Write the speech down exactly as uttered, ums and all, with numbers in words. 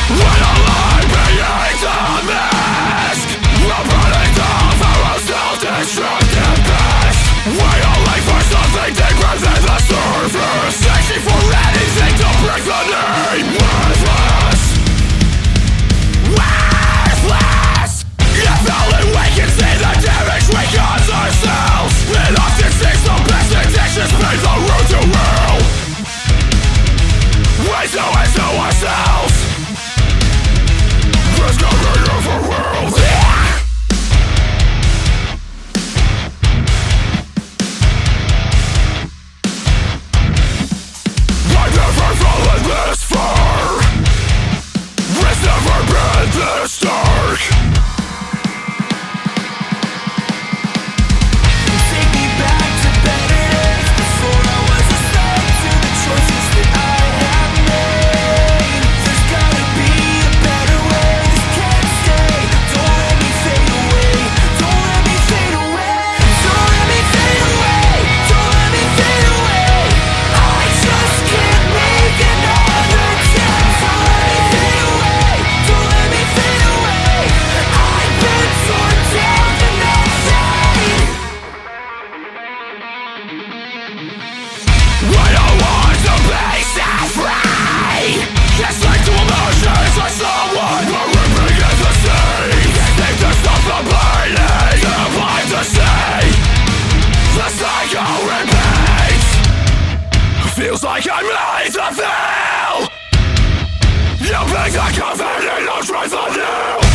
When a lie beneath the mask, a product of our own self-destructive past. We all like for something deeper than the surface, searching for anything to break the name. Worthless, worthless. If only we can see the damage we cause ourselves. It often seems the best intentions pay the road to hell. We do it to ourselves. Discovery of a world. I've never fallen this far. It's never been this dark. Take me back to better days, before I was a slave to the choices that I have made. There's gotta be a better way, this can't stay. Don't let me fade away, don't let me fade away. Don't let me fade away, don't let me fade away. I just can't make another attempt. Don't let me fade away, don't let me fade away. I've been torn down to nothing. I don't want to be set free. It's like two emotions like someone who repeats the sea. Need to stop the bleeding, divide the sea. The cycle repeats. Feels like I'm made to feel. You pick the covenant of truth anew.